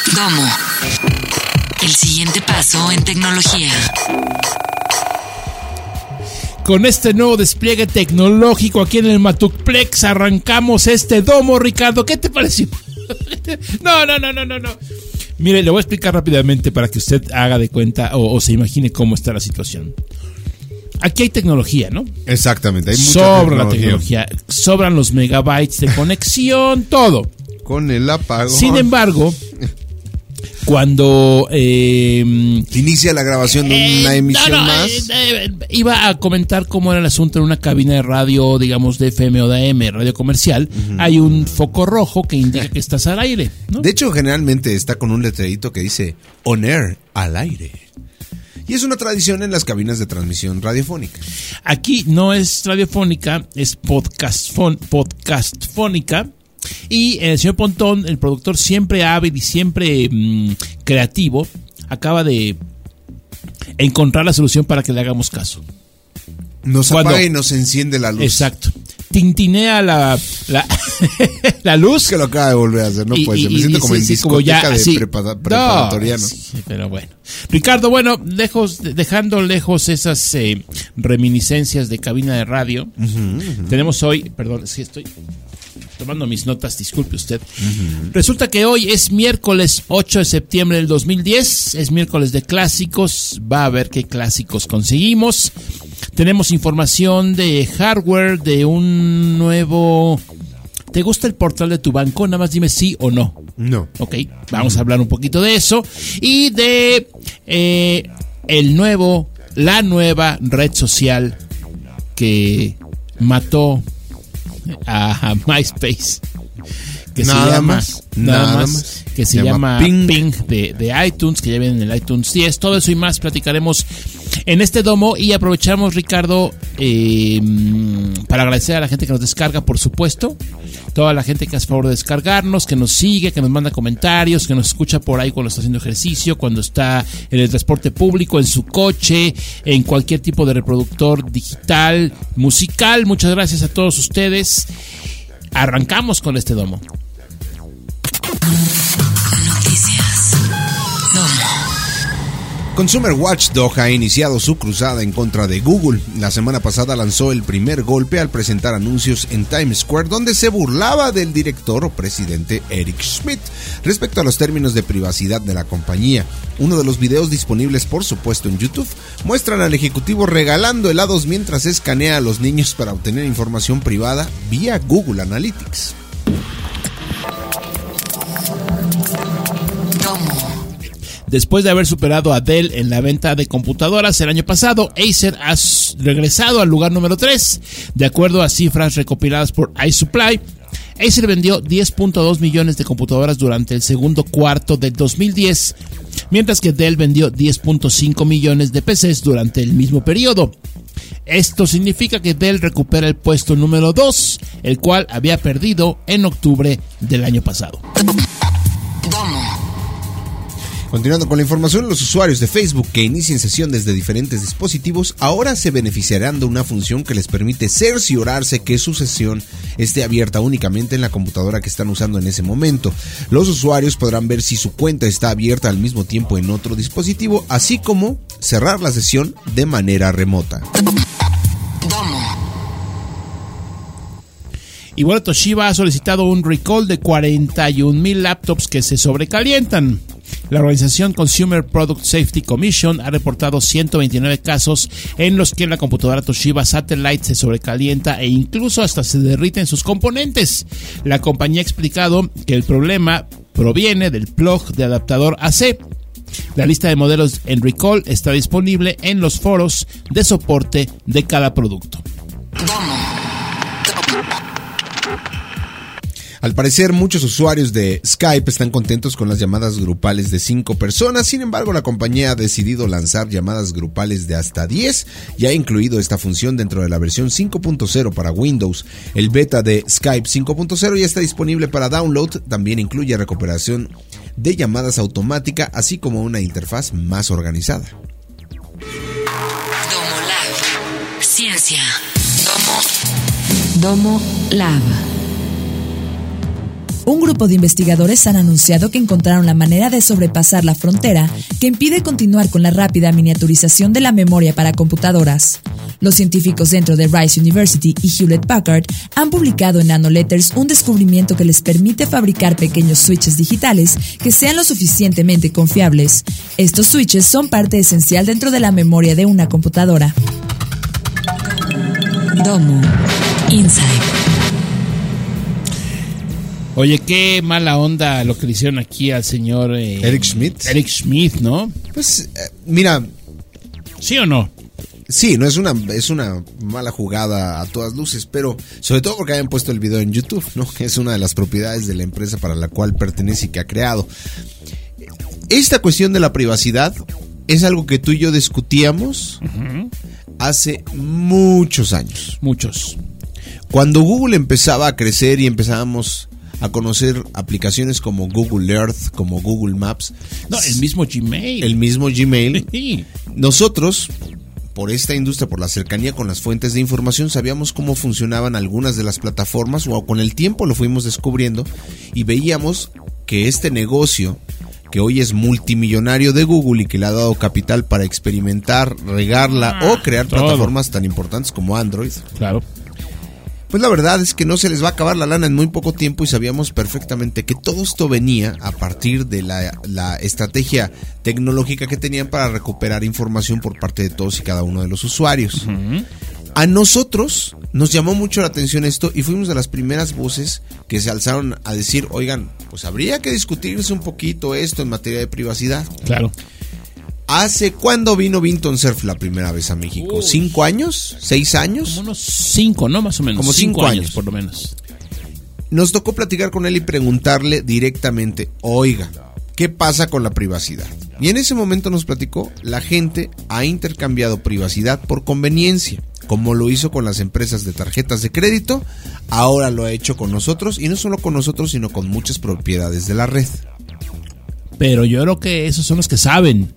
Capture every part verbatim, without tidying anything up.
Domo. El siguiente paso en tecnología. Con este nuevo despliegue tecnológico aquí en el Matuplex arrancamos este Domo, Ricardo. ¿Qué te pareció? No, no, no, no, no, no. Mire, le voy a explicar rápidamente para que usted haga de cuenta o, o se imagine cómo está la situación. Aquí hay tecnología, ¿no? Exactamente, hay mucha Sobra tecnología. la tecnología, sobran los megabytes de conexión, todo. Con el apagón. Sin embargo, cuando eh, inicia la grabación de una eh, emisión no, no, más. Eh, eh, iba a comentar cómo era el asunto en una cabina de radio, digamos de F M o de A M, radio comercial. Uh-huh. Hay un foco rojo que indica que estás al aire, ¿no? De hecho, generalmente está con un letrerito que dice On Air, al aire. Y es una tradición en las cabinas de transmisión radiofónica. Aquí no es radiofónica, es podcast podcastfónica. Y el señor Pontón, el productor siempre hábil y siempre mmm, creativo, acaba de encontrar la solución para que le hagamos caso. Nos Cuando, apaga y nos enciende la luz. Exacto. Tintinea la, la, la luz. Que lo acaba de volver a hacer, no puede ser. Me siento como sí, en sí, discoteca como ya, de sí. prepa- preparatoriano. No, sí, pero bueno. Ricardo, bueno, lejos, dejando lejos esas eh, reminiscencias de cabina de radio, uh-huh, uh-huh. tenemos hoy, perdón, es que estoy tomando mis notas, disculpe usted. Uh-huh. Resulta que hoy es miércoles ocho de septiembre del dos mil diez, es miércoles de clásicos, va a ver qué clásicos conseguimos. Tenemos información de hardware, de un nuevo... ¿Te gusta el portal de tu banco? Nada más dime sí o no. No. Ok, vamos a hablar un poquito de eso. Y de eh, el nuevo, la nueva red social que mató a, a MySpace. Que nada se llama, más, nada, nada más, más. Que se, se llama Ping, Ping de, de iTunes, que ya viene en el iTunes diez. Todo eso y más platicaremos en este domo. Y aprovechamos, Ricardo, eh, para agradecer a la gente que nos descarga, por supuesto. Toda la gente que hace favor de descargarnos, que nos sigue, que nos manda comentarios, que nos escucha por ahí cuando está haciendo ejercicio, cuando está en el transporte público, en su coche, en cualquier tipo de reproductor digital, musical. Muchas gracias a todos ustedes. Arrancamos con este domo. Noticias. Domo. Consumer Watchdog ha iniciado su cruzada en contra de Google. La semana pasada lanzó el primer golpe al presentar anuncios en Times Square donde se burlaba del director o presidente Eric Schmidt respecto a los términos de privacidad de la compañía. Uno de los videos disponibles, por supuesto, en YouTube muestran al ejecutivo regalando helados mientras escanea a los niños para obtener información privada vía Google Analytics. Después de haber superado a Dell en la venta de computadoras el año pasado, Acer ha regresado al lugar número tres. De acuerdo a cifras recopiladas por iSupply, Acer vendió diez punto dos millones de computadoras durante el segundo cuarto del dos mil diez, mientras que Dell vendió diez punto cinco millones de P Cs durante el mismo periodo. Esto significa que Dell recupera el puesto número dos, el cual había perdido en octubre del año pasado. Domo. Continuando con la información, los usuarios de Facebook que inicien sesión desde diferentes dispositivos ahora se beneficiarán de una función que les permite cerciorarse que su sesión esté abierta únicamente en la computadora que están usando en ese momento. Los usuarios podrán ver si su cuenta está abierta al mismo tiempo en otro dispositivo, así como cerrar la sesión de manera remota. Domo. Y bueno, Toshiba ha solicitado un recall de cuarenta y un mil laptops que se sobrecalientan. La organización Consumer Product Safety Commission ha reportado ciento veintinueve casos en los que la computadora Toshiba Satellite se sobrecalienta e incluso hasta se derriten sus componentes. La compañía ha explicado que el problema proviene del plug de adaptador A C. La lista de modelos en recall está disponible en los foros de soporte de cada producto. Al parecer, muchos usuarios de Skype están contentos con las llamadas grupales de cinco personas. Sin embargo, la compañía ha decidido lanzar llamadas grupales de hasta diez y ha incluido esta función dentro de la versión cinco punto cero para Windows. El beta de Skype cinco punto cero ya está disponible para download. También incluye recuperación de llamadas automática, así como una interfaz más organizada. Domo Lab. Ciencia. Domo. Domo Lab. Un grupo de investigadores han anunciado que encontraron la manera de sobrepasar la frontera que impide continuar con la rápida miniaturización de la memoria para computadoras. Los científicos dentro de Rice University y Hewlett Packard han publicado en Nanoletters un descubrimiento que les permite fabricar pequeños switches digitales que sean lo suficientemente confiables. Estos switches son parte esencial dentro de la memoria de una computadora. Domo Inside. Oye, qué mala onda lo que le hicieron aquí al señor eh, Eric Schmidt. Eric Schmidt, ¿no? Pues, eh, mira, ¿sí o no? sí, no es una es una mala jugada a todas luces, pero sobre todo porque hayan puesto el video en YouTube, ¿no? Es una de las propiedades de la empresa para la cual pertenece y que ha creado. Esta cuestión de la privacidad es algo que tú y yo discutíamos uh-huh. hace muchos años. Muchos. Cuando Google empezaba a crecer y empezábamos a conocer aplicaciones como Google Earth, como Google Maps. No, el mismo Gmail. El mismo Gmail. Sí. Nosotros, por esta industria, por la cercanía con las fuentes de información, sabíamos cómo funcionaban algunas de las plataformas, o con el tiempo lo fuimos descubriendo y veíamos que este negocio, que hoy es multimillonario de Google y que le ha dado capital para experimentar, regarla ah, o crear todo. plataformas tan importantes como Android. Claro. Pues la verdad es que no se les va a acabar la lana en muy poco tiempo y sabíamos perfectamente que todo esto venía a partir de la, la estrategia tecnológica que tenían para recuperar información por parte de todos y cada uno de los usuarios. Uh-huh. A nosotros nos llamó mucho la atención esto y fuimos de las primeras voces que se alzaron a decir, oigan, pues habría que discutirse un poquito esto en materia de privacidad. Claro. ¿Hace cuándo vino Vinton Cerf la primera vez a México? Uy. ¿Cinco años? ¿Seis años? Como unos cinco, ¿no? Más o menos. Como cinco, cinco años, años, por lo menos. Nos tocó platicar con él y preguntarle directamente, oiga, ¿qué pasa con la privacidad? Y en ese momento nos platicó, la gente ha intercambiado privacidad por conveniencia, como lo hizo con las empresas de tarjetas de crédito, ahora lo ha hecho con nosotros, y no solo con nosotros, sino con muchas propiedades de la red. Pero yo creo que esos son los que saben.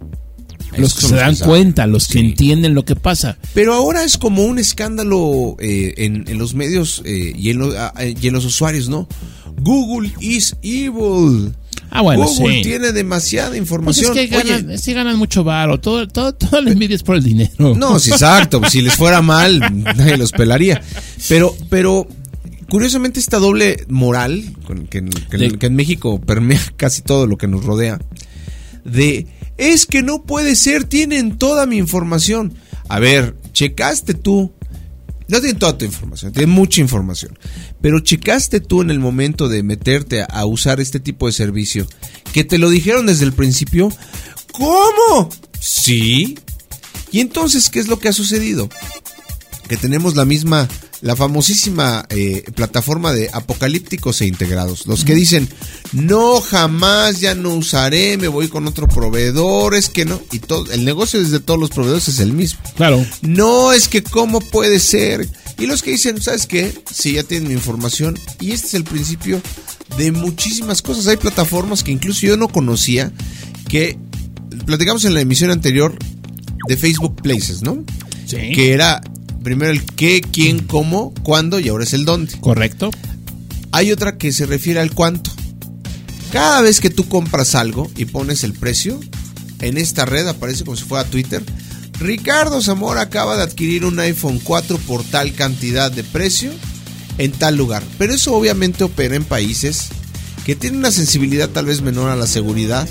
Los que se dan que cuenta, los que sí. entienden lo que pasa. Pero ahora es como un escándalo eh, en, en los medios eh, y, en lo, eh, y en los usuarios, ¿no? Google is evil. Ah, bueno, Google sí. tiene demasiada información. Pues es que ganan, es que ganan mucho varo. Todo, todo, todo la envidia es por el dinero. No, sí, exacto. Si les fuera mal, nadie los pelaría. Pero, pero curiosamente esta doble moral que, que, de... que en México permea casi todo lo que nos rodea, de... es que no puede ser, tienen toda mi información. A ver, checaste tú. No tienen toda tu información, tienen mucha información. Pero checaste tú en el momento de meterte a, a usar este tipo de servicio, que te lo dijeron desde el principio. ¿Cómo? Sí. Y entonces, ¿qué es lo que ha sucedido? Que tenemos la misma, la famosísima eh, plataforma de apocalípticos e integrados. Los que dicen, no, jamás, ya no usaré, me voy con otro proveedor, es que no. Y todo, el negocio desde todos los proveedores es el mismo. Claro. No, es que cómo puede ser. Y los que dicen, ¿sabes qué? Sí, ya tienen mi información. Y este es el principio de muchísimas cosas. Hay plataformas que incluso yo no conocía, que platicamos en la emisión anterior de Facebook Places, ¿no? Sí. Que era... primero el qué, quién, cómo, cuándo y ahora es el dónde. Correcto. Hay otra que se refiere al cuánto. Cada vez que tú compras algo y pones el precio, en esta red aparece como si fuera Twitter. Ricardo Zamora acaba de adquirir un iPhone cuatro por tal cantidad de precio en tal lugar. Pero eso obviamente opera en países que tienen una sensibilidad tal vez menor a la seguridad,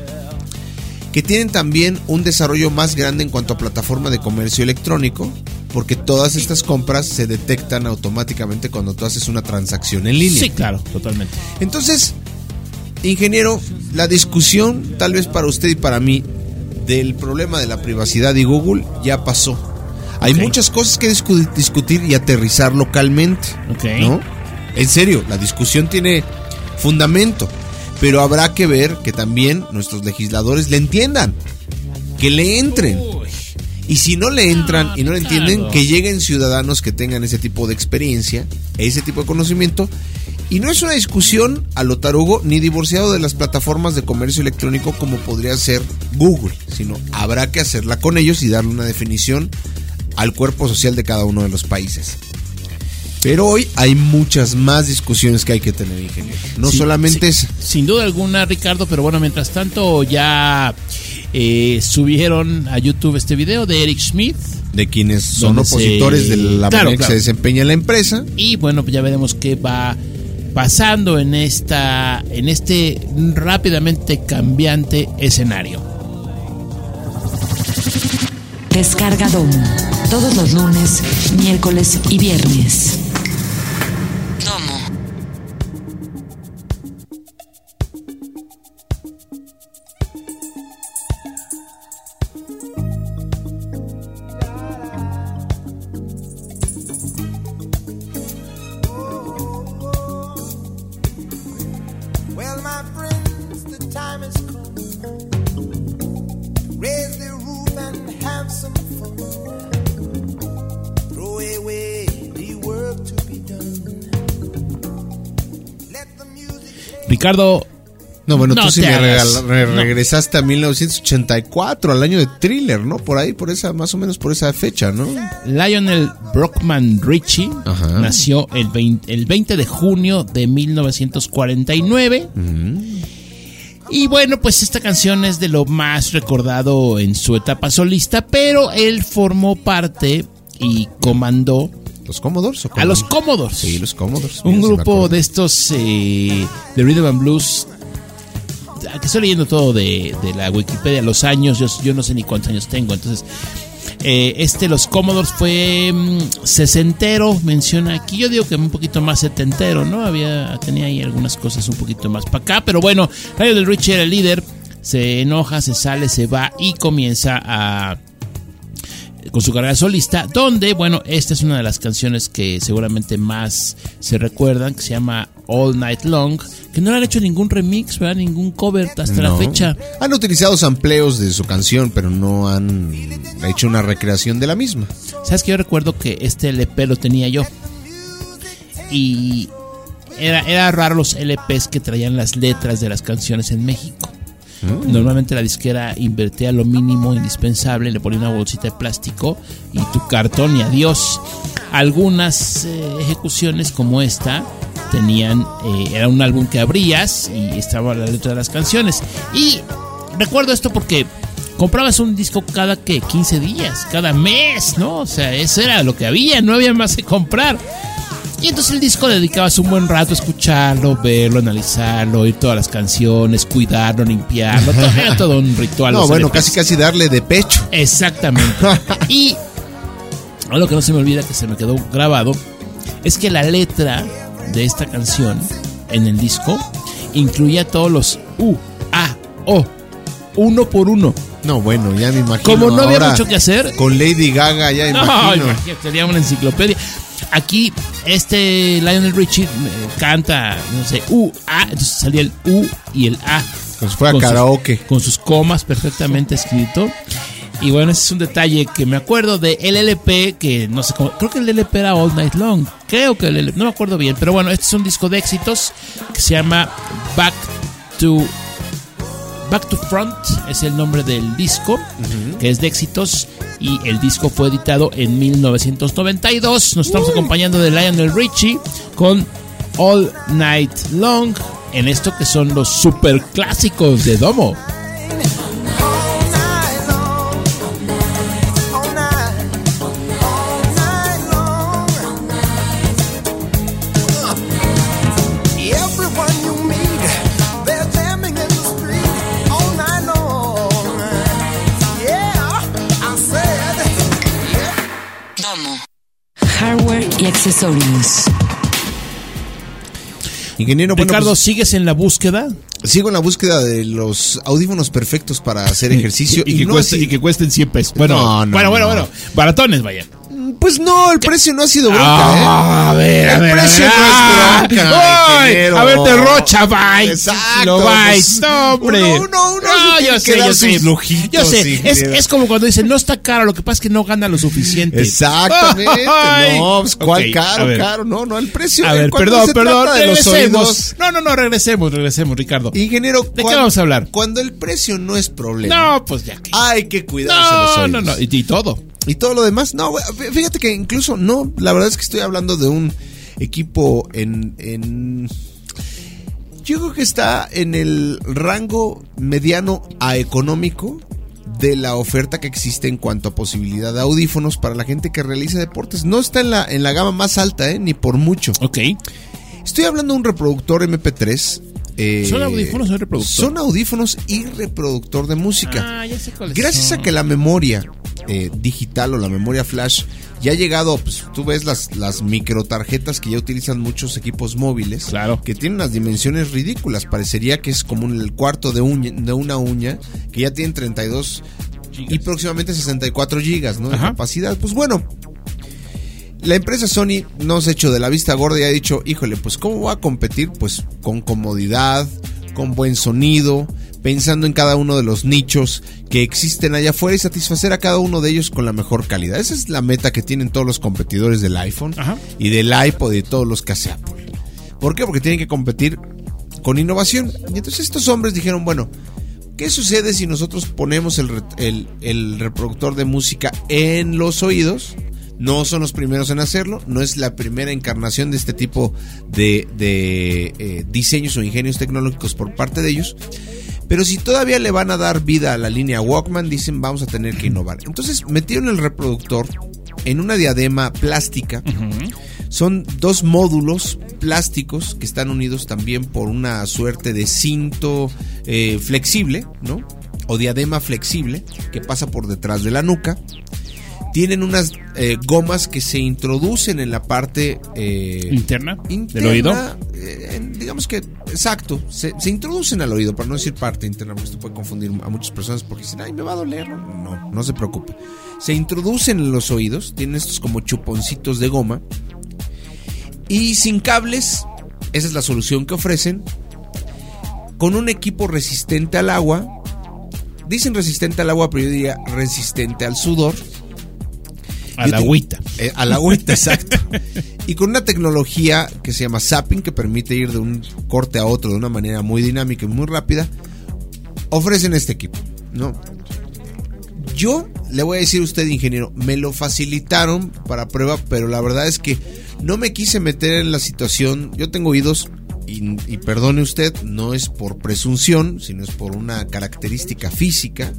que tienen también un desarrollo más grande en cuanto a plataforma de comercio electrónico, porque todas estas compras se detectan automáticamente cuando tú haces una transacción en línea. Sí, claro, totalmente. Entonces, ingeniero, la discusión, tal vez para usted y para mí, del problema de la privacidad y Google ya pasó. Hay okay. muchas cosas que discu- discutir y aterrizar localmente, okay. ¿no? En serio, la discusión tiene fundamento, pero habrá que ver que también nuestros legisladores le entiendan, que le entren. Uy. Y si no le entran no, y no le entienden, claro. que lleguen ciudadanos que tengan ese tipo de experiencia, ese tipo de conocimiento. Y no es una discusión a lo tarugo ni divorciado de las plataformas de comercio electrónico como podría ser Google, sino habrá que hacerla con ellos y darle una definición al cuerpo social de cada uno de los países. Pero hoy hay muchas más discusiones que hay que tener, ingeniero. No Sí, solamente sí, es... sin duda alguna, Ricardo, pero bueno, mientras tanto ya eh, subieron a YouTube este video de Eric Schmidt. De quienes son Donde opositores se- de la Claro, manera que claro. se desempeña la empresa. Y bueno, pues ya veremos qué va pasando en esta en este rápidamente cambiante escenario. Descarga Domo. Todos los lunes, miércoles y viernes. Domo. Well, my friends, the time has come. Raise the roof and have some fun. Throw away the work to be done. Let the music. Ricardo, No, bueno, No tú sí te me hagas. regala- re- No. regresaste a mil novecientos ochenta y cuatro, al año de Thriller, ¿no? Por ahí, por esa, más o menos por esa fecha, ¿no? Lionel Brockman Richie Ajá. nació el veinte, el veinte de junio de mil novecientos cuarenta y nueve. Y bueno, pues esta canción es de lo más recordado en su etapa solista, pero él formó parte y comandó ¿Los Commodores o a los cómo? Commodores. Sí, los Commodores. Un Mira, sí me grupo acuerdo. de estos eh, de Rhythm and Blues. Que estoy leyendo todo de, de la Wikipedia, los años, yo, yo no sé ni cuántos años tengo. Entonces, eh, este, los Commodores fue mm, sesentero, menciona aquí. Yo digo que un poquito más setentero, ¿no? Había, tenía ahí algunas cosas un poquito más para acá. Pero bueno, Lionel Richie era el líder, se enoja, se sale, se va y comienza a con su carrera solista, donde, bueno, esta es una de las canciones que seguramente más se recuerdan, que se llama All Night Long, que no le han hecho ningún remix, ¿verdad? Ningún cover hasta la No. fecha. Han utilizado sampleos de su canción, pero no han hecho una recreación de la misma. ¿Sabes que yo recuerdo que este L P lo tenía yo? Y era, era raro los L Ps que traían las letras de las canciones en México. Normalmente la disquera invertía lo mínimo indispensable, le ponía una bolsita de plástico y tu cartón y adiós. Algunas eh, ejecuciones como esta tenían, eh, era un álbum que abrías y estaba la letra de las canciones. Y recuerdo esto porque comprabas un disco cada que quince días, cada mes, ¿no? O sea, eso era lo que había, no había más que comprar. Y entonces el disco dedicabas un buen rato a escucharlo, verlo, analizarlo, oír todas las canciones, cuidarlo, limpiarlo, todo, era todo un ritual. No, los bueno, L Ps. casi casi darle de pecho. Exactamente. Y algo que no se me olvida, que se me quedó grabado, es que la letra de esta canción en el disco incluía todos los U, A, O, uno por uno. No, bueno, ya me imagino. Como no había ahora, mucho que hacer. Con Lady Gaga, ya No, imagino. imagínate, sería una enciclopedia. Aquí, este Lionel Richie eh, canta, no sé, U, A, entonces salía el U y el A. Como si fuera Con sus- karaoke. con sus comas perfectamente escrito. Y bueno, ese es un detalle que me acuerdo de el L P, que no sé cómo, creo que el L P era All Night Long. Creo que el L P, no me acuerdo bien, pero bueno, este es un disco de éxitos que se llama Back to Back to Front, es el nombre del disco, uh-huh. que es de éxitos, y el disco fue editado en mil novecientos noventa y dos. Nos estamos uh. acompañando de Lionel Richie con All Night Long, en esto que son los super clásicos de Domo. Hardware y accesorios. Ingeniero, bueno, Ricardo, pues, ¿sigues en la búsqueda? sigo en la búsqueda de los audífonos perfectos para hacer ejercicio. Y, y, que, no cueste, así- y que cuesten cien pesos. Bueno, No, no, bueno, bueno, no. bueno. Baratones, vaya. Pues no, el precio no ha sido bronca, Ah, a ver, a El ver, precio a ver. no es bronca, Ay, ingeniero. a ver, derrocha bytes. Exacto, Kilobytes, pues, no, hombre. uno- uno- uno No, se tiene yo que sé, dar yo sé. sus lujitos, Yo sé, es, ingeniero. es como cuando dicen, no está caro, lo que pasa es que no gana lo suficiente. Exactamente. Ay. No, pues, ¿cuál Ok, a caro, ver. caro? No, no, el precio. A ver, Cuando perdón, se perdón, trata de los regresemos. oídos, No, no, no, regresemos, regresemos, Ricardo. ingeniero, qué cuan- vamos a hablar? Cuando el precio no es problema, No, pues ya que. hay que cuidarse los No, oídos. no, no, y, y todo. Y todo lo demás, no, güey, fíjate que incluso no, la verdad es que estoy hablando de un equipo en, en... Yo creo que está en el rango mediano a económico de la oferta que existe en cuanto a posibilidad de audífonos para la gente que realiza deportes. No está en la, en la gama más alta, ¿eh? Ni por mucho. Ok. Estoy hablando de un reproductor eme pe tres. Eh, ¿Son audífonos o reproductor? Son audífonos y reproductor de música. Ah, ya sé cuáles Gracias son. a que la memoria eh, digital o la memoria flash ya ha llegado, pues tú ves las, las microtarjetas que ya utilizan muchos equipos móviles. Claro. Que tienen unas dimensiones ridículas. Parecería que es como el cuarto de, uña, de una uña, que ya tienen treinta y dos gigas. Y próximamente sesenta y cuatro gigas, ¿no? De Ajá. capacidad. Pues bueno, la empresa Sony no se ha hecho de la vista gorda y ha dicho, híjole, pues ¿cómo voy a competir? Pues con comodidad, con buen sonido, pensando en cada uno de los nichos que existen allá afuera y satisfacer a cada uno de ellos con la mejor calidad. Esa es la meta que tienen todos los competidores del iPhone. Ajá. Y del iPod y de todos los que hace Apple. ¿Por qué? Porque tienen que competir con innovación. Y entonces estos hombres dijeron, bueno, ¿qué sucede si nosotros ponemos el, el, el reproductor de música en los oídos? No son los primeros en hacerlo, no es la primera encarnación de este tipo de, de eh, diseños o ingenios tecnológicos por parte de ellos. Pero si todavía le van a dar vida a la línea Walkman, dicen vamos a tener que innovar. Entonces metieron el reproductor en una diadema plástica. Uh-huh. Son dos módulos plásticos que están unidos también por una suerte de cinto eh, flexible, ¿no? O diadema flexible que pasa por detrás de la nuca. Tienen unas eh, gomas que se introducen en la parte eh, interna, interna del oído. Eh, en, digamos que, exacto, se, se introducen al oído, para no decir parte interna, porque esto puede confundir a muchas personas porque dicen, ay, me va a doler. No, no, no se preocupe. Se introducen en los oídos, tienen estos como chuponcitos de goma. Y sin cables, esa es la solución que ofrecen. Con un equipo resistente al agua. Dicen resistente al agua, pero yo diría resistente al sudor. A la agüita. Eh, a la agüita, exacto. Y con una tecnología que se llama zapping, que permite ir de un corte a otro de una manera muy dinámica y muy rápida, ofrecen este equipo, ¿no? Yo le voy a decir a usted, ingeniero, me lo facilitaron para prueba, pero la verdad es que no me quise meter en la situación. Yo tengo oídos, y, y perdone usted, no es por presunción, sino es por una característica física.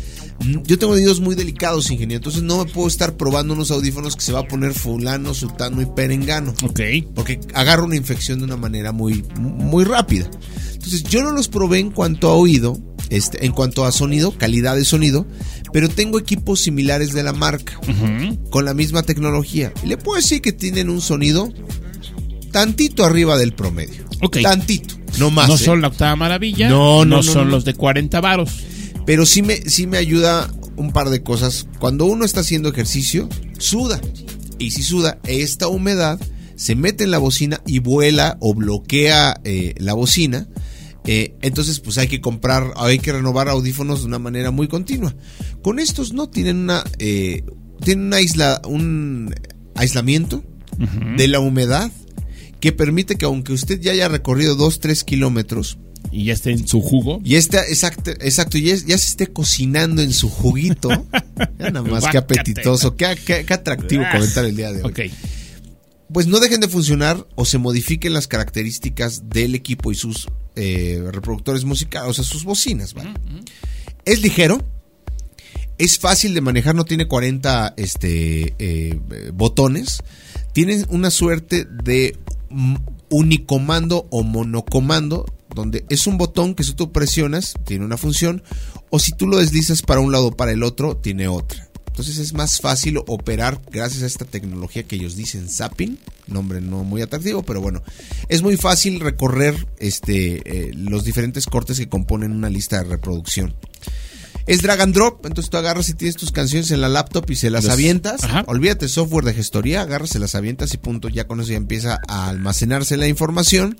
Yo tengo oídos muy delicados, ingeniero, entonces no me puedo estar probando unos audífonos que se va a poner fulano, sutano y perengano. Ok. Porque agarro una infección de una manera muy, muy rápida. Entonces yo no los probé en cuanto a oído, este, en cuanto a sonido, calidad de sonido, pero tengo equipos similares de la marca, uh-huh, con la misma tecnología. Y le puedo decir que tienen un sonido tantito arriba del promedio. Ok. Tantito, no más. No ¿eh? son la octava maravilla, no, no, no, no son no. los de cuarenta varos. Pero sí me, sí me ayuda un par de cosas. Cuando uno está haciendo ejercicio, suda. Y si suda, esta humedad se mete en la bocina y vuela o bloquea eh, la bocina. Eh, entonces, pues hay que comprar, hay que renovar audífonos de una manera muy continua. Con estos no tienen una, eh, tienen una isla, un aislamiento, uh-huh, de la humedad que permite que aunque usted ya haya recorrido dos, tres kilómetros, y ya esté en su jugo. Y está, exacto, exacto, ya, ya se esté cocinando en su juguito. Ya nada más, qué apetitoso, qué, qué, qué atractivo comentar el día de hoy. Okay. Pues no dejen de funcionar o se modifiquen las características del equipo y sus eh, reproductores musicales, o sea, sus bocinas, ¿vale? Uh-huh. Es ligero, es fácil de manejar, no tiene cuarenta este, eh, botones. Tiene una suerte de unicomando o monocomando, donde es un botón que si tú presionas tiene una función, o si tú lo deslizas para un lado o para el otro tiene otra. Entonces es más fácil operar gracias a esta tecnología que ellos dicen zapping, nombre no muy atractivo, pero bueno, es muy fácil recorrer este eh, los diferentes cortes que componen una lista de reproducción. Es drag and drop, entonces tú agarras y tienes tus canciones en la laptop y se las Los, avientas. Ajá. Olvídate software de gestoría, agarras, se las avientas y punto, ya con eso ya empieza a almacenarse la información.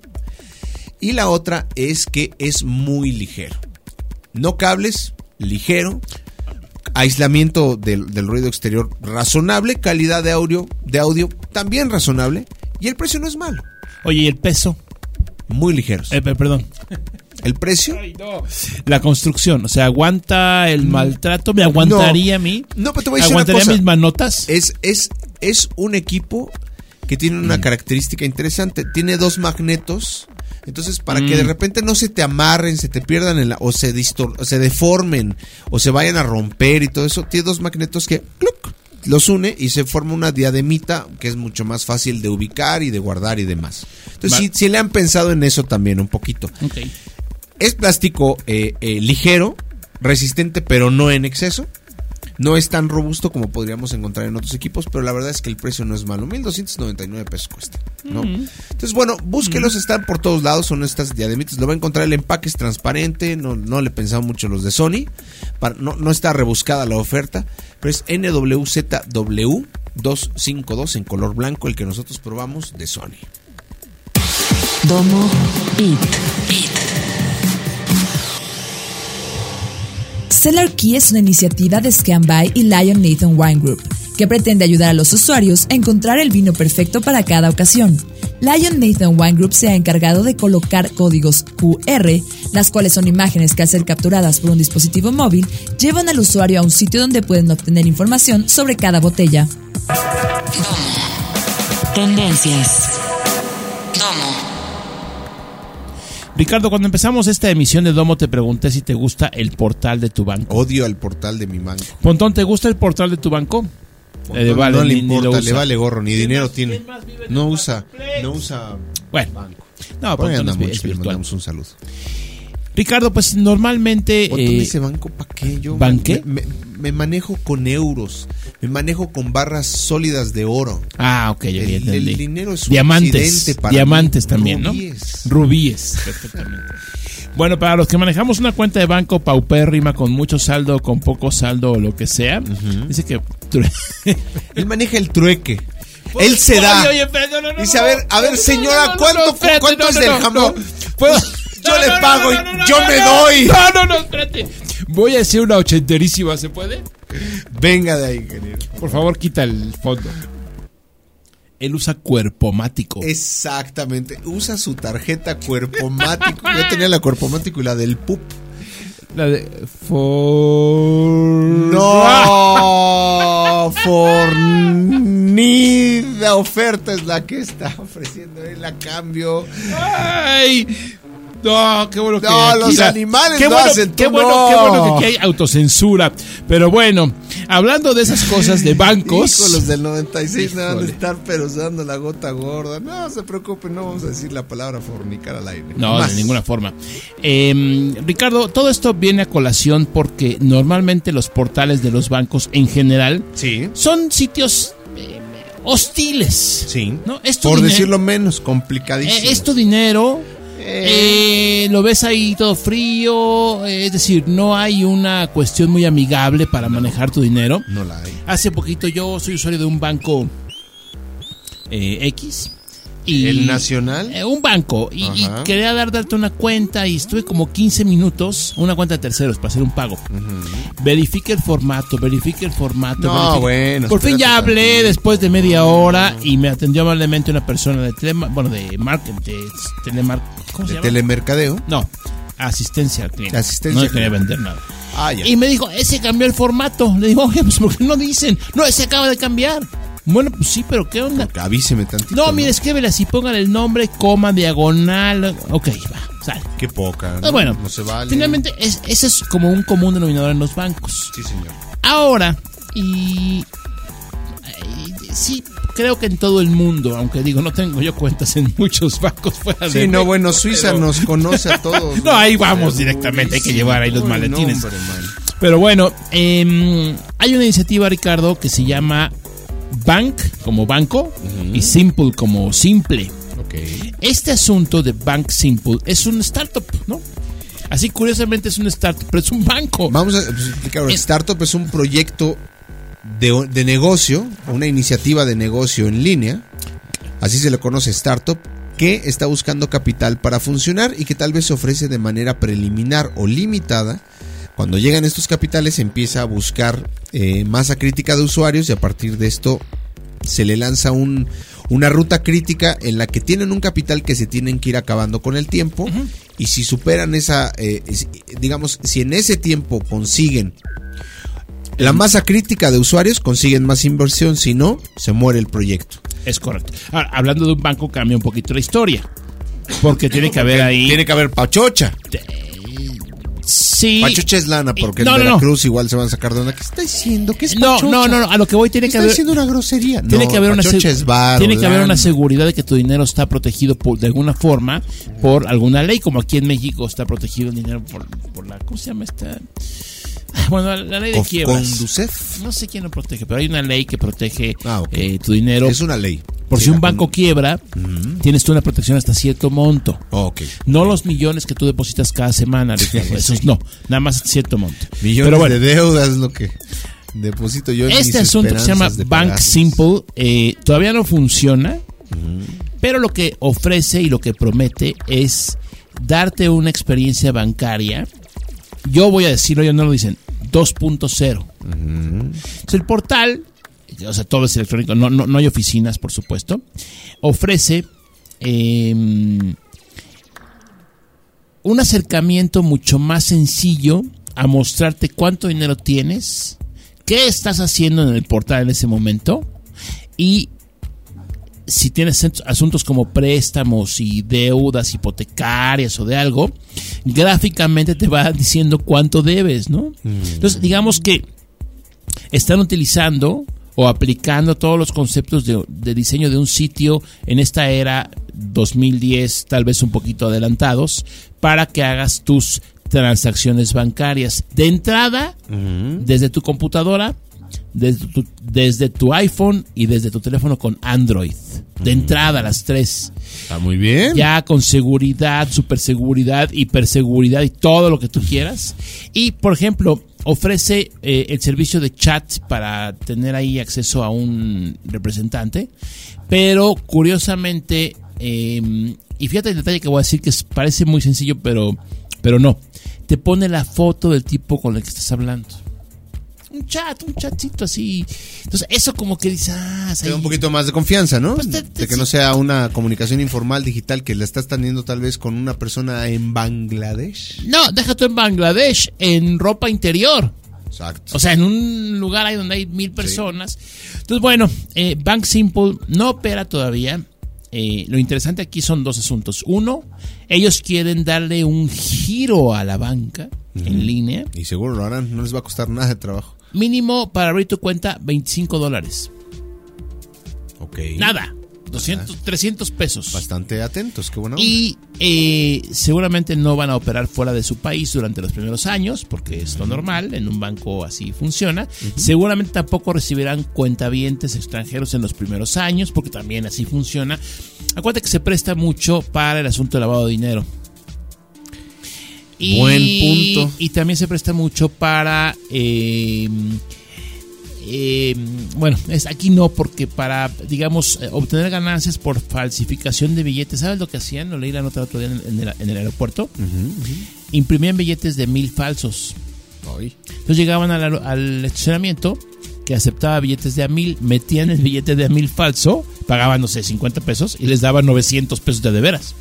Y la otra es que es muy ligero. No cables, ligero. Aislamiento del, del ruido exterior razonable. Calidad de audio, de audio también razonable. Y el precio no es malo. Oye, ¿y el peso? Muy ligeros. Eh, perdón. ¿El precio? Ay, no. La construcción, o sea, ¿aguanta el maltrato? ¿Me aguantaría no, a mí? No, pero te voy a decir ¿Aguantaría una cosa. mis manotas? Es, es, es un equipo que tiene una característica interesante. Tiene dos magnetos. Entonces, para Mm. que de repente no se te amarren, se te pierdan en la, o se distor- o se deformen, o se vayan a romper y todo eso, tiene dos magnetos que ¡cluc! Los une y se forma una diademita que es mucho más fácil de ubicar y de guardar y demás. Entonces, Va- sí, sí le han pensado en eso también un poquito. Ok. Es plástico eh, eh, ligero, resistente, pero no en exceso. No es tan robusto como podríamos encontrar en otros equipos, pero la verdad es que el precio no es malo. mil doscientos noventa y nueve pesos cuesta, ¿no? Mm. Entonces, bueno, búsquelos, están por todos lados, son estas diademitas. Lo va a encontrar, el empaque es transparente, no, no le pensamos mucho los de Sony. Para, no, no está rebuscada la oferta, pero es N W Z W doscientos cincuenta y dos en color blanco, el que nosotros probamos de Sony. Domo Beat. Beat. Cellar Key es una iniciativa de Scanby y Lion Nathan Wine Group, que pretende ayudar a los usuarios a encontrar el vino perfecto para cada ocasión. Lion Nathan Wine Group se ha encargado de colocar códigos Q R, las cuales son imágenes que al ser capturadas por un dispositivo móvil, llevan al usuario a un sitio donde pueden obtener información sobre cada botella. Tendencias. Domo. Ricardo, cuando empezamos esta emisión de Domo te pregunté si te gusta el portal de tu banco. Odio al portal de mi banco. Pontón, ¿te gusta el portal de tu banco? Eh, no, vale, no le ni- ni lo importa, usa. le vale gorro, ni dinero más- tiene. quién más vive en No el usa, Marketplace? no usa Bueno, banco. no, Por ahí Pontón anda es, vi- mucho, es le virtual. mandamos un saludo. Ricardo, pues normalmente... Botón eh, dice banco, ¿para qué? Yo ¿banqué? Me, me- me manejo con euros, me manejo con barras sólidas de oro. Ah, ok, ya El, ya el entendí. dinero es un Diamantes, accidente para diamantes mí. también, Rubíes. ¿no? Rubíes, perfectamente. Bueno, para los que manejamos una cuenta de banco paupérrima con mucho saldo, con poco saldo o lo que sea, dice que... Él maneja el trueque. Él se da. Oye, oye, espérate, no, no, no, Dice, a no, ver, a ver, no, no, señora, no, no, ¿cuánto, no, espérate, cuánto no, es no, el no, jamón? no. ¿Puedo? Yo No, le no, pago no, y no, no, yo no, me no, doy. No, no, no, espérate. Voy a decir una ochenterísima, ¿se puede? Venga de ahí, ingeniero. Por favor, quita el fondo. Él usa cuerpomático. Exactamente. Usa su tarjeta cuerpomático. Yo tenía la cuerpomático y la del P U P. La de... For... No, fornida oferta es la que está ofreciendo él a cambio. ¡Ay! No, qué bueno que No, aquí los la- animales qué lo bueno, hacen, tú qué bueno, no. qué bueno que aquí hay autocensura. Pero bueno, hablando de esas cosas de bancos. Hijo, los del noventa y seis no van a Híjole. estar pero dando la gota gorda. No se preocupen, no vamos a decir la palabra fornicar al aire. No, Más. de ninguna forma. Eh, Ricardo, todo esto viene a colación porque normalmente los portales de los bancos en general Sí. son sitios eh, hostiles. Sí. ¿No? Es tu Por dinero. decirlo menos, complicadísimo. Eh, es tu dinero. Eh. Eh, lo ves ahí todo frío. eh, es decir, no hay una cuestión muy amigable para manejar tu dinero. No la hay. Hace poquito yo soy usuario de un banco eh, X. Y, ¿El Nacional? eh, un banco. Y, y Ajá. quería dar, darte una cuenta y estuve como quince minutos, una cuenta de terceros para hacer un pago. Verifique el formato, verifique el formato. No, verifique- bueno, Por fin espérate ya hablé tantito. después de media hora y me atendió amablemente una persona de telema, bueno, de marketing, de telemar, ¿cómo se ¿De llama? telemercadeo? No, asistencia al cliente. Asistencia No al quería cliente. vender nada. Ah, ya. Y me dijo, ese cambió el formato. Le digo, oye, pues ¿por qué no dicen? No, ese acaba de cambiar. Bueno, pues sí, pero ¿qué onda? Avíseme tantito. No, mire, escríbele así, póngale el nombre, coma, diagonal. Ok, va, sale. Qué poca. Ah, bueno, no se vale. finalmente es, ese es como un común denominador en los bancos. Sí, señor. Ahora, y, y sí, creo que en todo el mundo, aunque digo, no tengo yo cuentas en muchos bancos fuera de Sí, no, México, bueno, Suiza pero- nos conoce a todos. No, ahí vamos directamente, hay que llevar ahí los Uy, maletines. no, hombre, man. Pero bueno, eh, hay una iniciativa, Ricardo, que se llama Bank como banco y Simple como simple. Ok. Este asunto de Bank Simple es un startup, ¿no? Así curiosamente es un startup, pero es un banco. Vamos a explicar. Eh. Startup es un proyecto de, de negocio, una iniciativa de negocio en línea. Así se le conoce startup, que está buscando capital para funcionar y que tal vez se ofrece de manera preliminar o limitada. Cuando llegan estos capitales se empieza a buscar eh, masa crítica de usuarios y a partir de esto se le lanza un, una ruta crítica en la que tienen un capital que se tienen que ir acabando con el tiempo. Uh-huh. Y si superan esa, eh, digamos, si en ese tiempo consiguen la masa crítica de usuarios, consiguen más inversión, si no, se muere el proyecto. Es correcto. Ahora, hablando de un banco, cambia un poquito la historia. Porque tiene que haber ahí... Tiene que haber pachocha. Sí. Pachocha es lana, porque no, en no, Veracruz no. igual se van a sacar de una. ¿Qué está diciendo? ¿Qué es No, pachocha? no, no, no, a lo que voy tiene que Está haber... diciendo una grosería. Tiene no, que haber una pachocha es bar, tiene que haber lana. una seguridad de que tu dinero está protegido por, de alguna forma por alguna ley, como aquí en México está protegido el dinero por, por la... ¿Cómo se llama esta...? Bueno, la, la ley de Con- quiebras. Conducef. No sé quién lo protege, pero hay una ley que protege Ah, ok. eh, tu dinero. Es una ley. Por Sí, si un la banco con- quiebra, tienes tú una protección hasta cierto monto. Ok. No los millones que tú depositas cada semana, Ricardo. Esos no, nada más cierto monto. Millones Pero bueno, de deudas es lo que deposito yo en este mis asunto que se llama esperanzas de Bank pagarlos. Simple eh, todavía no funciona, pero lo que ofrece y lo que promete es darte una experiencia bancaria. Yo voy a decirlo, ellos no lo dicen, dos punto cero. Entonces, el portal, o sea, todo es electrónico, no, no, no hay oficinas, por supuesto, ofrece eh, un acercamiento mucho más sencillo a mostrarte cuánto dinero tienes, qué estás haciendo en el portal en ese momento y si tienes asuntos como préstamos y deudas hipotecarias o de algo, gráficamente te va diciendo cuánto debes, ¿no? Entonces, digamos que están utilizando o aplicando todos los conceptos de, de diseño de un sitio en esta era dos mil diez, tal vez un poquito adelantados, para que hagas tus transacciones bancarias. De entrada, desde tu computadora, desde tu, desde tu iPhone y desde tu teléfono con Android. De entrada, las tres. Está muy bien. Ya con seguridad, superseguridad, hiperseguridad y todo lo que tú quieras. Y, por ejemplo, ofrece eh, el servicio de chat para tener ahí acceso a un representante. Pero, curiosamente, eh, y fíjate el detalle que voy a decir que es, parece muy sencillo, pero, pero no. Te pone la foto del tipo con el que estás hablando. Un chat, un chatcito así. Entonces, eso como que dices, ah, Te da un poquito más de confianza, ¿no? Pues te- te- de que no sí. sea una comunicación informal digital que la estás teniendo tal vez con una persona en Bangladesh. No, deja tú en Bangladesh, en ropa interior. Exacto. O sea, en un lugar ahí donde hay mil personas. Entonces, bueno, eh, Bank Simple no opera todavía. Eh, lo interesante aquí son dos asuntos. Uno, ellos quieren darle un giro a la banca en línea. Y seguro lo harán, no les va a costar nada de trabajo. Mínimo para abrir tu cuenta, veinticinco dólares. Ok. Nada, doscientos, trescientos pesos. Bastante atentos, qué buena onda. Y eh, seguramente no van a operar fuera de su país durante los primeros años, porque es lo normal, en un banco así funciona. Seguramente tampoco recibirán cuentavientes extranjeros en los primeros años, porque también así funciona. Acuérdate que se presta mucho para el asunto de lavado de dinero. Y, Buen punto. Y también se presta mucho para... eh, eh, bueno, es aquí no, porque para, digamos, eh, obtener ganancias por falsificación de billetes, ¿sabes lo que hacían? Lo leí la nota el otro día en, en el, en el aeropuerto. Imprimían billetes de mil falsos. Ay. Entonces llegaban al, al estacionamiento que aceptaba billetes de a mil, metían el billete de a mil falso, pagaban, no sé, cincuenta pesos y les daban novecientos pesos de de veras.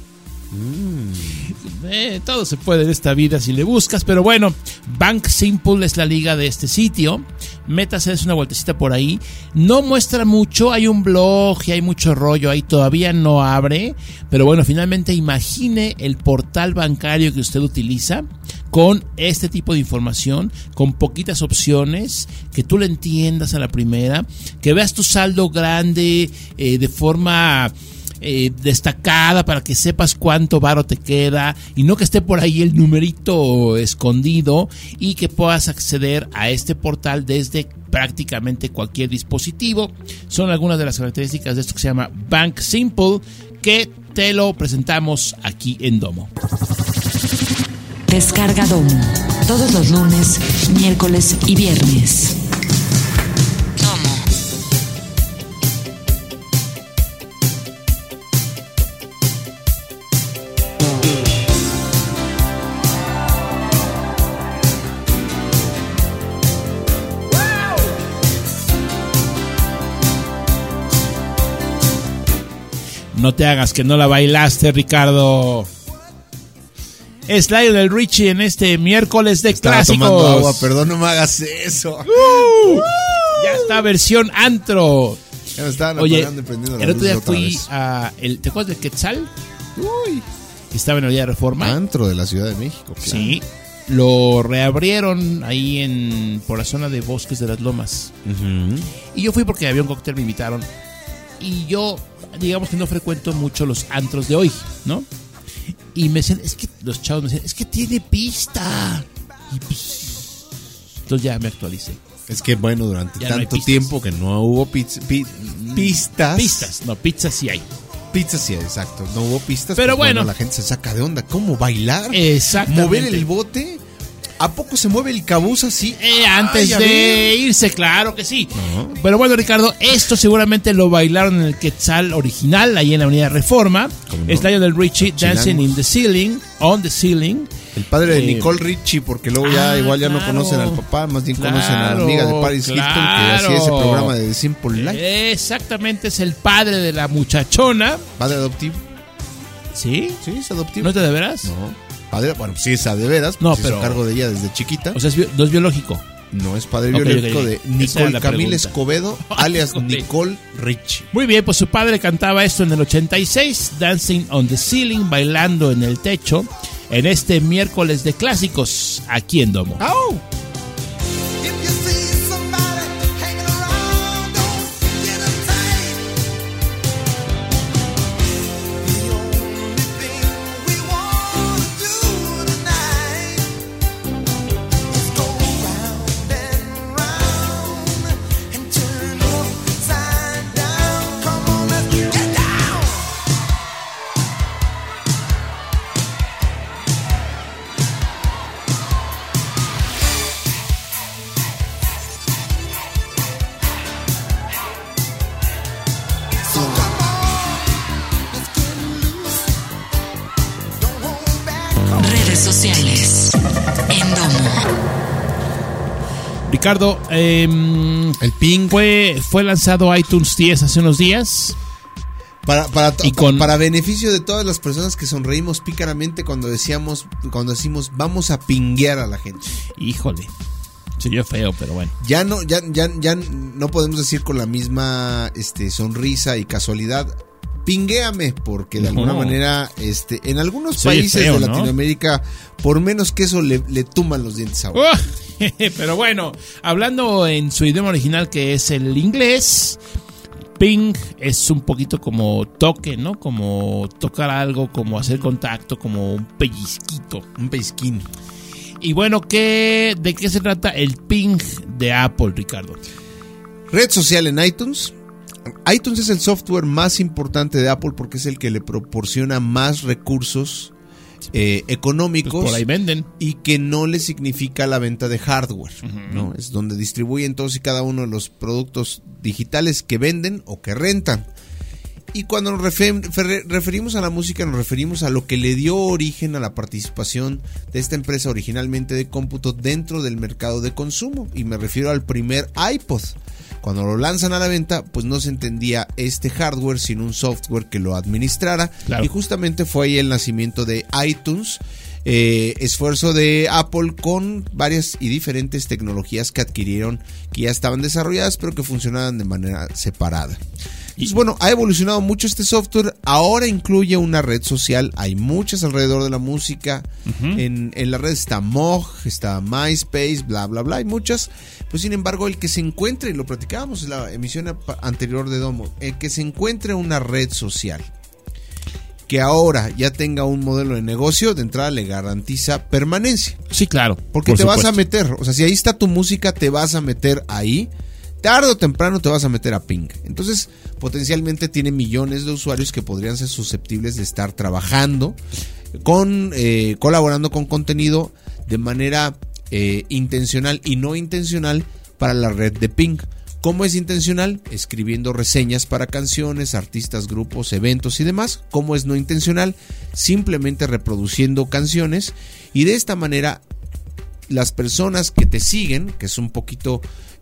Eh, todo se puede en esta vida si le buscas, pero bueno, Bank Simple es la liga de este sitio. Métase, es una vueltecita por ahí. No muestra mucho, hay un blog y hay mucho rollo ahí, todavía no abre, pero bueno, finalmente imagine el portal bancario que usted utiliza con este tipo de información, con poquitas opciones, que tú le entiendas a la primera, que veas tu saldo grande eh, de forma... Eh, destacada para que sepas cuánto varo te queda y no que esté por ahí el numerito escondido, y que puedas acceder a este portal desde prácticamente cualquier dispositivo. Son algunas de las características de esto que se llama Bank Simple, que te lo presentamos aquí en Domo. Descarga Domo. Todos los lunes, miércoles y viernes. Domo. No te hagas que no la bailaste, Ricardo. Es Lionel Richie en este miércoles de Estaba clásicos. tomando agua, perdón, no me hagas eso. Uh, ya está versión antro. Ya me estaban Oye, apagando y prendiendo la el otro luz día otra fui vez. a... El, ¿te acuerdas del Quetzal? Uy, Que estaba en la Vía Reforma. antro de la Ciudad de México. Claro. Sí. Lo reabrieron ahí en por la zona de Bosques de las Lomas. Ujú. Y yo fui porque había un cóctel, me invitaron. Y yo, digamos que no frecuento mucho los antros de hoy, ¿no? Y me decían, es que los chavos me decían, es que tiene pista. Y pues, entonces ya me actualicé. Es que bueno, durante Ya no hay tanto pistas. tiempo que no hubo piz- pi- pistas. Pistas, no, pizzas sí hay. Pizzas, sí, exacto. No hubo pistas. Pero pues, bueno. La gente se saca de onda. ¿Cómo bailar? Exactamente. Mover el bote. ¿A poco se mueve el cabuz así? Eh, antes Ay, a de ver. irse, claro que sí. Ajá. Pero bueno, Ricardo, esto seguramente lo bailaron en el Quetzal original, ahí en la Avenida Reforma. ¿Cómo no? Es Lionel Richie, Chilangos. Dancing in the Ceiling, on the Ceiling. El padre de Eh, Nicole Richie, porque luego ya ah, igual ya no claro. conocen al papá, más bien conocen a la Claro, amiga de Paris Hilton, que claro. hacía ese programa de The Simple Life. Exactamente, es el padre de la muchachona. Padre adoptivo. ¿Sí? Sí, es adoptivo. ¿No es de veras? No. Padre, bueno, sí es a de veras, No, no, pero pero- a cargo de ella desde chiquita. O sea, es bio- no es biológico. No es padre Ok, biológico ok. de Esa era Nicole la Camila pregunta. Escobedo, alias Ok. Nicole Richie. Muy bien, pues su padre cantaba esto en el ochenta y seis, Dancing on the Ceiling, bailando en el techo, en este miércoles de clásicos, aquí en Domo. ¡Au! If you see somebody hanging around, don't get uptight. The only thing we want to do tonight is go round and round and turn upside down. Come on, let's get down. So come on, let's get loose. Don't hold back. Redes sociales. En Domo. Ricardo, eh, El ping. fue, fue lanzado iTunes diez hace unos días. Para, para, to- Y con- para beneficio de todas las personas que sonreímos pícaramente cuando decíamos, cuando decimos vamos a pinguear a la gente. Híjole, se oyó feo, pero bueno. Ya no, ya, ya, ya no podemos decir con la misma este, sonrisa y casualidad. Pinguéame, porque de No. alguna manera, este, en algunos Se oye países feo, de ¿no? Latinoamérica, por menos que eso le, le tumban los dientes a uno. ¡Oh! Pero bueno, hablando en su idioma original, que es el inglés, ping es un poquito como toque, ¿no? Como tocar algo, como hacer contacto, como un pellizquito. Un pellizquín. Y bueno, ¿qué, ¿de qué se trata el ping de Apple, Ricardo? Red social en iTunes. iTunes es el software más importante de Apple porque es el que le proporciona más recursos eh, económicos. Pues por ahí venden. Y que no le significa la venta de hardware, ¿no? Es donde distribuyen todos y cada uno de los productos digitales que venden o que rentan. Y cuando nos refer- fer- referimos a la música, nos referimos a lo que le dio origen a la participación de esta empresa originalmente de cómputo dentro del mercado de consumo. Y me refiero al primer iPod. Cuando lo lanzan a la venta, pues no se entendía este hardware sin un software que lo administrara. Claro. Y justamente fue ahí el nacimiento de iTunes. Eh, esfuerzo de Apple con varias y diferentes tecnologías que adquirieron, que ya estaban desarrolladas, pero que funcionaban de manera separada. Entonces, bueno, ha evolucionado mucho este software. Ahora incluye una red social. Hay muchas alrededor de la música. Uh-huh. en, en la red está Moj, está MySpace, bla, bla, bla. Hay muchas. Pues sin embargo, el que se encuentre, y lo platicábamos en la emisión anterior de Domo, el que se encuentre una red social que ahora ya tenga un modelo de negocio, de entrada le garantiza permanencia. Sí, claro. Porque por te supuesto. vas a meter, o sea, si ahí está tu música, te vas a meter ahí. Tarde o temprano te vas a meter a Ping. Entonces, potencialmente tiene millones de usuarios que podrían ser susceptibles de estar trabajando, con eh, colaborando con contenido de manera eh, intencional y no intencional para la red de Ping. ¿Cómo es intencional? Escribiendo reseñas para canciones, artistas, grupos, eventos y demás. ¿Cómo es no intencional? Simplemente reproduciendo canciones, y de esta manera las personas que te siguen, que es un poquito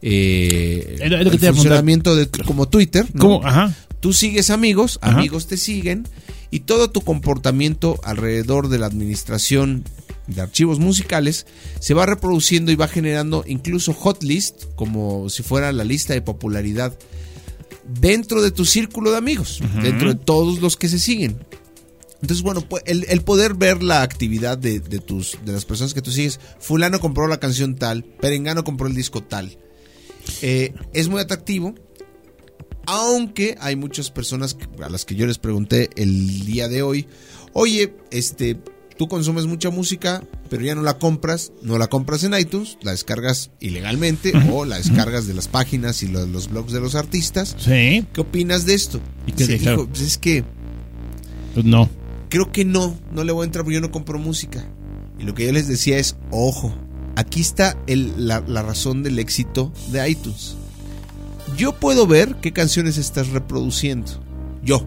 eh, Es lo que el te iba a funcionamiento de como Twitter, ¿no? ¿Cómo? Ajá. Tú sigues amigos, Ajá. amigos te siguen, y todo tu comportamiento alrededor de la administración de archivos musicales se va reproduciendo y va generando incluso hot list, como si fuera la lista de popularidad dentro de tu círculo de amigos, uh-huh. dentro de todos los que se siguen. Entonces, bueno, pues el, el poder ver la actividad de, de, tus, de las personas que tú sigues. Fulano compró la canción tal, Perengano compró el disco tal. Eh, es muy atractivo, aunque hay muchas personas a las que yo les pregunté el día de hoy, oye, este, tú consumes mucha música, pero ya no la compras, no la compras en iTunes, la descargas ilegalmente uh-huh. o la descargas de las páginas y los, los blogs de los artistas. Sí. ¿Qué opinas de esto? ¿Y qué sí, dijo? hijo, pues es que... Pues no. Creo que no, no le voy a entrar porque yo no compro música. Y lo que yo les decía es, ojo, aquí está el, la, la razón del éxito de iTunes. Yo puedo ver qué canciones estás reproduciendo. Yo.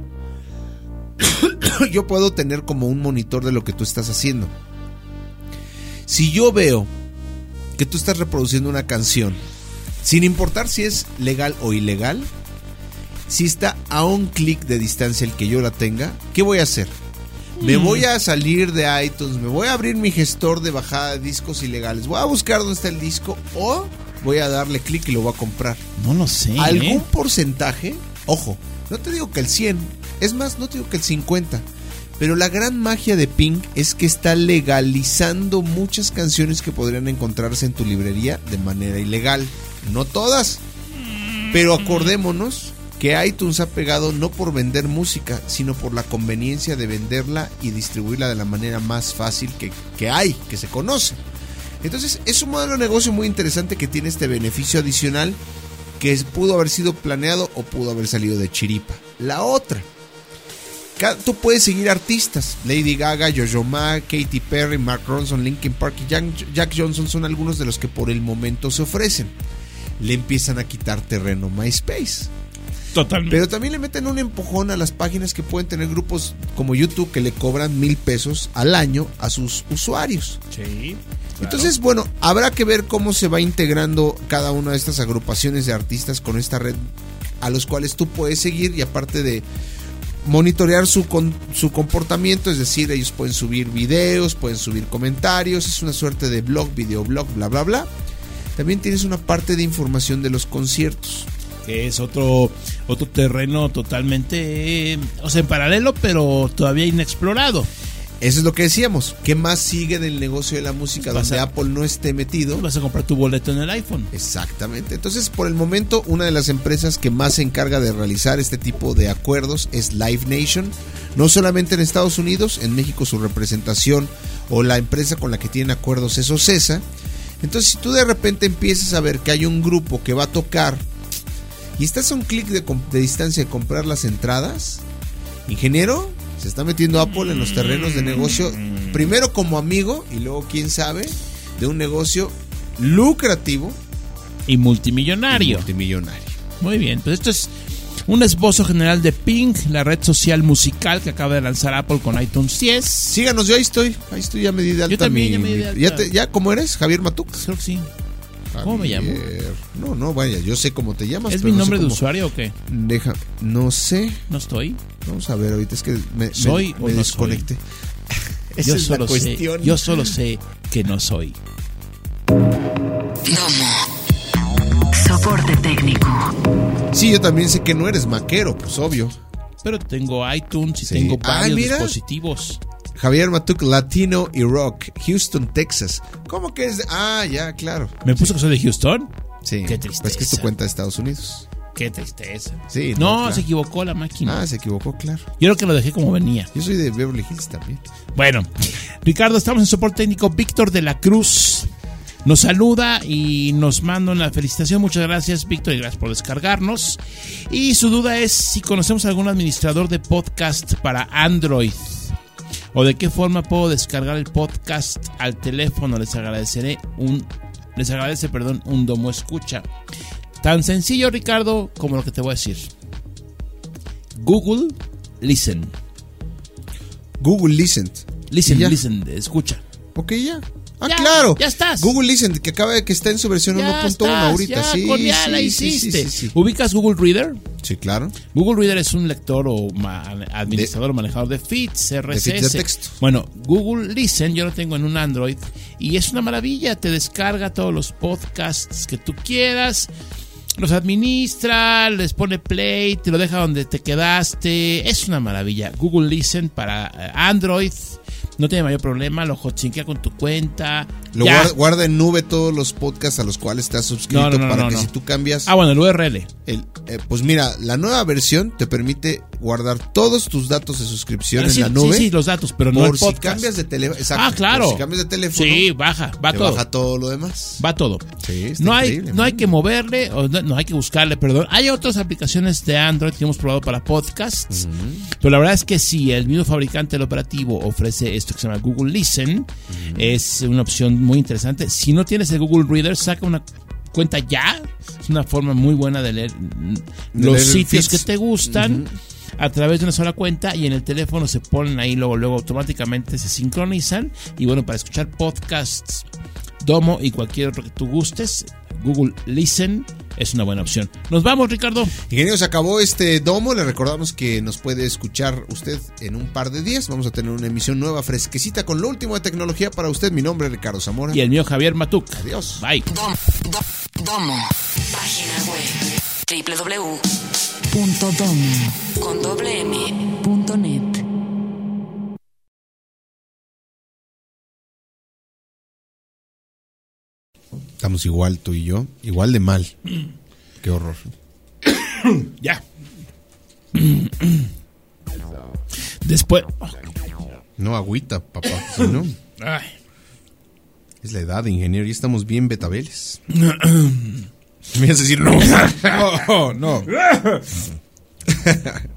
Yo puedo tener como un monitor de lo que tú estás haciendo. Si yo veo que tú estás reproduciendo una canción, sin importar si es legal o ilegal, si está a un clic de distancia el que yo la tenga, ¿qué voy a hacer? Me voy a salir de iTunes, me voy a abrir mi gestor de bajada de discos ilegales, voy a buscar dónde está el disco o voy a darle clic y lo voy a comprar. No lo sé. Algún ¿eh? porcentaje, ojo, no te digo que el cien, es más, no te digo que el cincuenta, pero la gran magia de Pink es que está legalizando muchas canciones que podrían encontrarse en tu librería de manera ilegal. No todas, pero acordémonos que iTunes ha pegado no por vender música, sino por la conveniencia de venderla y distribuirla de la manera más fácil que, que hay, que se conoce. Entonces es un modelo de negocio muy interesante que tiene este beneficio adicional que pudo haber sido planeado o pudo haber salido de chiripa. La otra, tú puedes seguir artistas. Lady Gaga, Jojo Ma, Katy Perry, Mark Ronson, Linkin Park y Jack, Jack Johnson son algunos de los que por el momento se ofrecen. Le empiezan a quitar terreno MySpace. Totalmente. Pero también le meten un empujón a las páginas que pueden tener grupos como YouTube que le cobran mil pesos al año a sus usuarios. Sí. Claro. Entonces, bueno, habrá que ver cómo se va integrando cada una de estas agrupaciones de artistas con esta red a los cuales tú puedes seguir y aparte de monitorear su, con, su comportamiento, es decir, ellos pueden subir videos, pueden subir comentarios, es una suerte de blog, videoblog, bla, bla, bla. También tienes una parte de información de los conciertos. Que es otro otro terreno totalmente, eh, o sea, en paralelo, pero todavía inexplorado. Eso es lo que decíamos. ¿Qué más sigue en el negocio de la música Vas donde a, Apple no esté metido? Vas a comprar tu boleto en el iPhone. Exactamente. Entonces, por el momento, una de las empresas que más se encarga de realizar este tipo de acuerdos es Live Nation. No solamente en Estados Unidos, en México su representación o la empresa con la que tienen acuerdos es Ocesa. Entonces, si tú de repente empiezas a ver que hay un grupo que va a tocar y estás a un clic de, de distancia de comprar las entradas, ingeniero, se está metiendo Apple en los terrenos de negocio, primero como amigo y luego, quién sabe, de un negocio lucrativo y multimillonario. Y multimillonario. Muy bien, pues esto es un esbozo general de Pink, la red social musical que acaba de lanzar Apple con iTunes diez. Síganos, yo ahí estoy, ahí estoy, ya me di de alta. Yo también mi, ya me di de alta. ¿Ya, te, ¿Ya cómo eres? ¿Javier Matuk? Creo que sí. ¿Cómo Javier. me llamo? No, no, vaya, yo sé cómo te llamas. ¿Es pero mi no nombre sé de cómo... usuario o qué? Deja, no sé. ¿No estoy? Vamos a ver, ahorita es que me, ¿Soy me, o me no desconecté. Esa Yo es solo la cuestión. sé, yo solo sé que no soy. Domo. Soporte técnico. Sí, yo también sé que no eres maquero, pues obvio. Pero tengo iTunes y Sí. tengo Ah, varios mira. dispositivos. Javier Matuk, Latino y Rock, Houston, Texas. ¿Cómo que es? de- Ah, ya, claro. ¿Me puso que soy de Houston? Sí. Qué Pues que es tu tristeza. cuenta de Estados Unidos. Qué tristeza. Sí. No, claro. se equivocó la máquina. Ah, se equivocó, claro. Yo creo que lo dejé como venía. Yo soy de Beverly Hills también. Bueno, Ricardo, estamos en soporte técnico. Víctor de la Cruz nos saluda y nos manda una felicitación. Muchas gracias, Víctor, y gracias por descargarnos. Y su duda es si conocemos algún administrador de podcast para Android o de qué forma puedo descargar el podcast al teléfono. Les agradeceré un les agradece, perdón, un Domo Escucha. Tan sencillo, Ricardo, como lo que te voy a decir. Google Listen. Google Listen. Listen, Y ya. listen, escucha. Ok, ya. Ah, Ya, claro. ya estás. Google Listen, que acaba de que está en su versión Ya uno punto uno estás, ahorita. ya, sí, con- ya sí, la sí, hiciste. Sí, sí, sí. ¿Ubicas Google Reader? Sí, claro. Google Reader es un lector o ma- administrador o manejador de feeds, R S S. de feeds de texto. Bueno, Google Listen yo lo tengo en un Android y es una maravilla. Te descarga todos los podcasts que tú quieras. los administra, les pone play, te lo deja donde te quedaste. Es una maravilla. Google Listen para Android. No tiene mayor problema, lo hotsynkea con tu cuenta. Lo guarda, guarda en nube todos los podcasts a los cuales estás suscrito no, no, no, para no, que no. si tú cambias... Ah, bueno, el U R L. El, eh, pues mira, la nueva versión te permite guardar todos tus datos de suscripción Ah, sí, en la nube. Sí, sí, los datos, pero no por el si podcast. cambias de teléfono. Exacto. Ah, claro. Por si cambias de teléfono. Sí, baja, va te todo. baja todo lo demás. Va todo. Sí, está no hay, increíble, no hay man. que moverle, o no, no hay que buscarle, perdón. Hay otras aplicaciones de Android que hemos probado para podcasts, uh-huh. pero la verdad es que si el mismo fabricante del operativo ofrece esto que se llama Google Listen, uh-huh. es una opción muy interesante. Si no tienes el Google Reader, saca una cuenta ya. Es una forma muy buena de leer de los leer sitios feeds. que te gustan. Uh-huh. A través de una sola cuenta, y en el teléfono se ponen ahí, luego, luego automáticamente se sincronizan. Y bueno, para escuchar podcasts, Domo y cualquier otro que tú gustes, Google Listen es una buena opción. Nos vamos, Ricardo. Ingeniero, se acabó este Domo. Le recordamos que nos puede escuchar usted en un par de días. Vamos a tener una emisión nueva, fresquecita, con lo último de tecnología para usted. Mi nombre es Ricardo Zamora. Y el mío, Javier Matuk. Adiós. Bye. Dom, dom, domo. Página web doble u doble u doble u punto domo con doble m punto net. Estamos igual tú y yo, igual de mal. Qué horror. Ya. Después. No agüita, papá. ¿Sí, no? Ay. Es la edad, ingeniero. Ya estamos bien betabeles. Me vas a decir no. No, no.